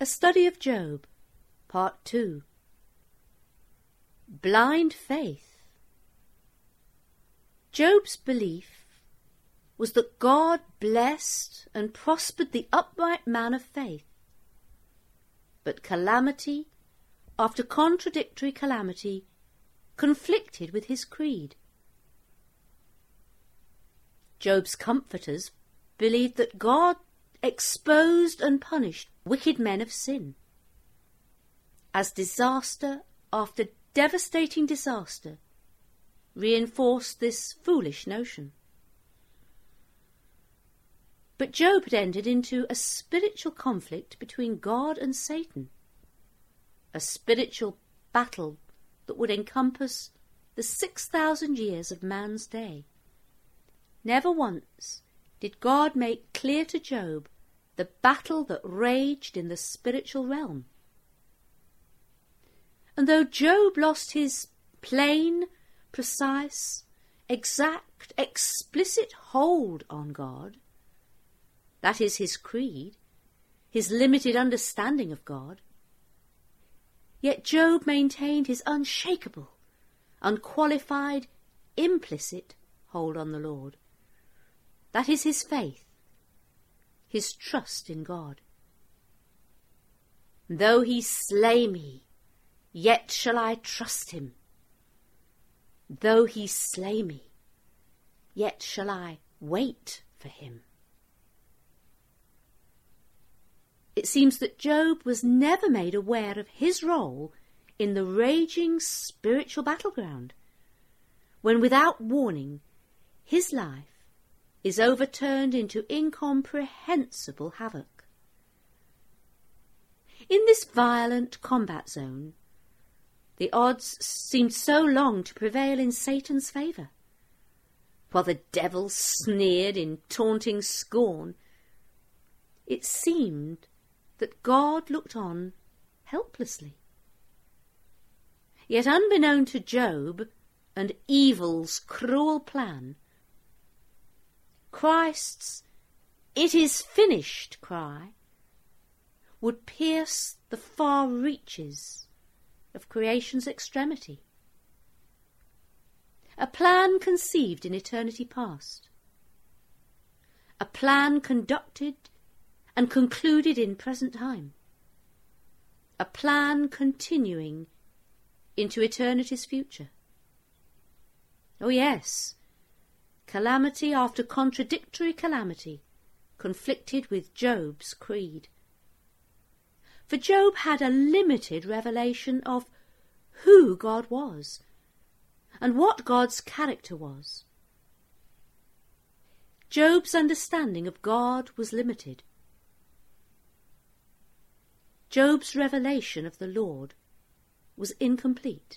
A Study of Job, Part 2. Blind Faith. Job's belief was that God blessed and prospered the upright man of faith. But calamity after contradictory calamity conflicted with his creed. Job's comforters believed that God exposed and punished wicked men of sin. As disaster after devastating disaster reinforced this foolish notion. But Job had entered into a spiritual conflict between God and Satan, a spiritual battle that would encompass the 6,000 years of man's day. Never once did God make clear to Job the battle that raged in the spiritual realm. And though Job lost his plain, precise, exact, explicit hold on God, that is his creed, his limited understanding of God, yet Job maintained his unshakable, unqualified, implicit hold on the Lord. That is his faith, his trust in God. Though he slay me, yet shall I trust him. Though he slay me, yet shall I wait for him. It seems that Job was never made aware of his role in the raging spiritual battleground, when without warning his life is overturned into incomprehensible havoc. In this violent combat zone, the odds seemed so long to prevail in Satan's favour. While the devil sneered in taunting scorn, it seemed that God looked on helplessly. Yet unbeknown to Job and evil's cruel plan, Christ's "It is finished" cry would pierce the far reaches of creation's extremity. A plan conceived in eternity past. A plan conducted and concluded in present time. A plan continuing into eternity's future. Oh yes, calamity after contradictory calamity conflicted with Job's creed. For Job had a limited revelation of who God was and what God's character was. Job's understanding of God was limited. Job's revelation of the Lord was incomplete.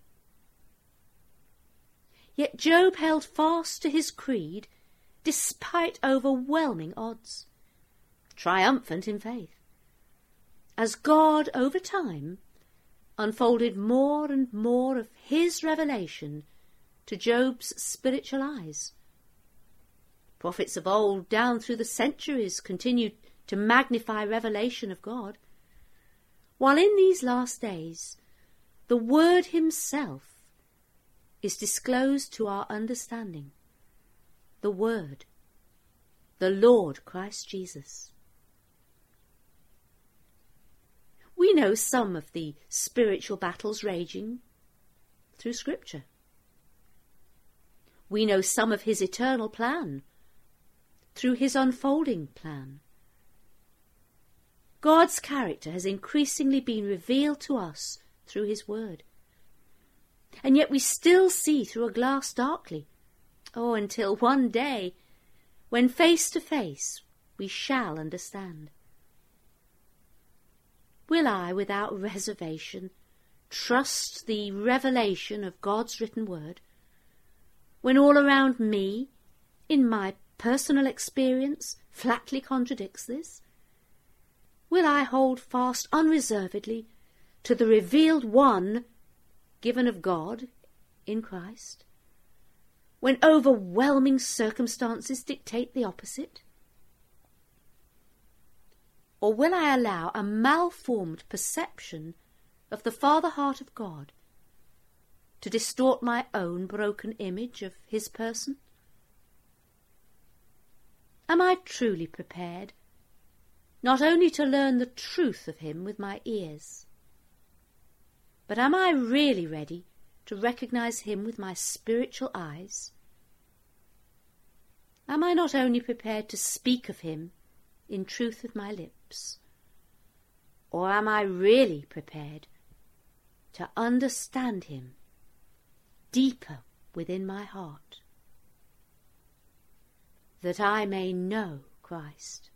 Yet Job held fast to his creed despite overwhelming odds, triumphant in faith, as God over time unfolded more and more of his revelation to Job's spiritual eyes. Prophets of old down through the centuries continued to magnify revelation of God, while in these last days the Word himself is disclosed to our understanding. The Word, the Lord Christ Jesus. We know some of the spiritual battles raging through Scripture. We know some of his eternal plan through his unfolding plan. God's character has increasingly been revealed to us through his word. And yet we still see through a glass darkly, until one day, when face to face, we shall understand. Will I, without reservation, trust the revelation of God's written word, when all around me, in my personal experience, flatly contradicts this? Will I hold fast unreservedly to the revealed one given of God in Christ, when overwhelming circumstances dictate the opposite? Or will I allow a malformed perception of the Father heart of God to distort my own broken image of his person? Am I truly prepared not only to learn the truth of him with my ears, but am I really ready to recognize him with my spiritual eyes? Am I not only prepared to speak of him in truth with my lips, or am I really prepared to understand him deeper within my heart, that I may know Christ?